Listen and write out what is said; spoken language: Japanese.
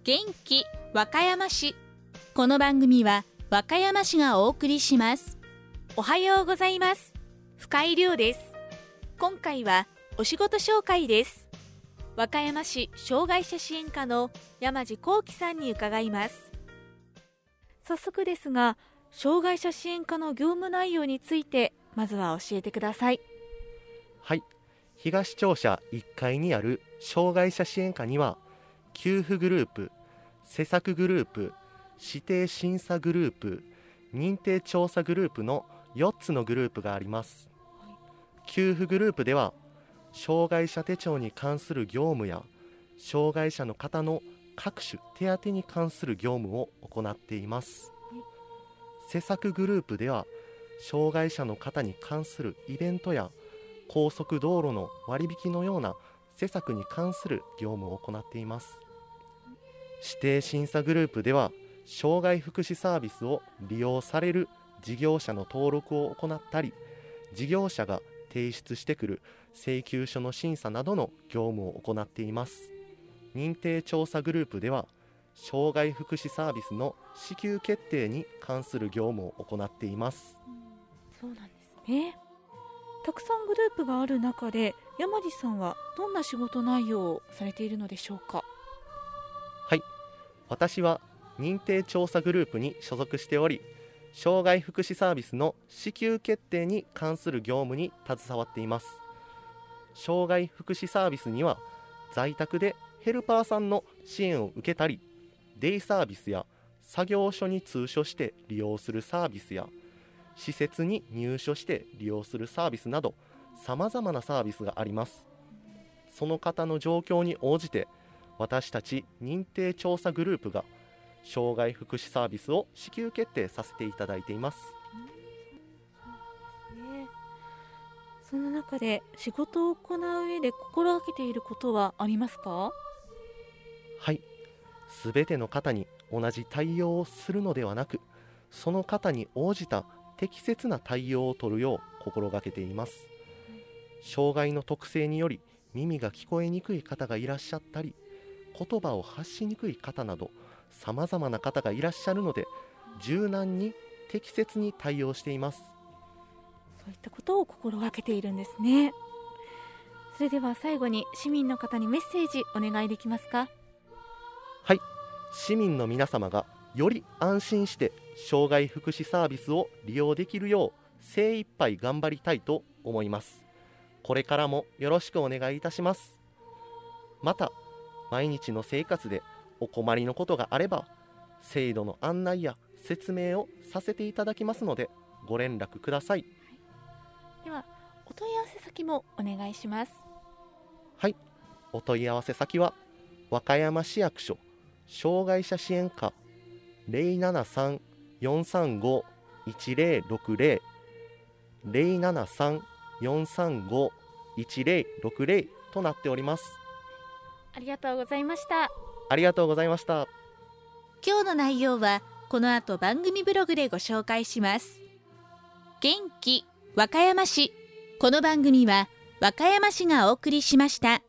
元気和歌山市。この番組は和歌山市がお送りします。おはようございます。深井亮です。今回はお仕事紹介です。和歌山市障害者支援課の山地幸喜さんに伺います。早速ですが、障害者支援課の業務内容についてまずは教えてください。 はい、東庁舎1階にある障害者支援課には、給付グループ、施策グループ、指定審査グループ、認定調査グループの4つのグループがあります。給付グループでは、障害者手帳に関する業務や、障害者の方の各種手当に関する業務を行っています。施策グループでは、障害者の方に関するイベントや高速道路の割引のような施策に関する業務を行っています。指定審査グループでは、障害福祉サービスを利用される事業者の登録を行ったり、事業者が提出してくる請求書の審査などの業務を行っています。認定調査グループでは、障害福祉サービスの支給決定に関する業務を行っています。 そうなんですね。たくさんグループがある中で、山地さんはどんな仕事内容をされているのでしょうか。 はい、私は認定調査グループに所属しており、障害福祉サービスの支給決定に関する業務に携わっています。障害福祉サービスには、在宅でヘルパーさんの支援を受けたり、デイサービスや作業所に通所して利用するサービスや、施設に入所して利用するサービスなど、さまざまなサービスがあります。その方の状況に応じて、私たち認定調査グループが障害福祉サービスを支給決定させていただいています。 その中で仕事を行う上で心がけていることはありますか？ はい、すべての方に同じ対応をするのではなく、その方に応じた適切な対応を取るよう心がけています。障害の特性により耳が聞こえにくい方がいらっしゃったり、言葉を発しにくい方など、さまざまな方がいらっしゃるので、柔軟に適切に対応しています。 そういったことを心がけているんですね。それでは最後に市民の方にメッセージお願いできますか？ はい、市民の皆様がより安心して障害福祉サービスを利用できるよう精一杯頑張りたいと思います。これからもよろしくお願いいたします。また、毎日の生活でお困りのことがあれば、制度の案内や説明をさせていただきますので、ご連絡ください。 では、お問い合わせ先もお願いします。 はい、お問い合わせ先は、和歌山市役所障害者支援課 073-435-1060 073-435-1060 となっております。 ありがとうございました。 ありがとうございました。 今日の内容はこの後番組ブログでご紹介します。元気和歌山市。この番組は和歌山市がお送りしました。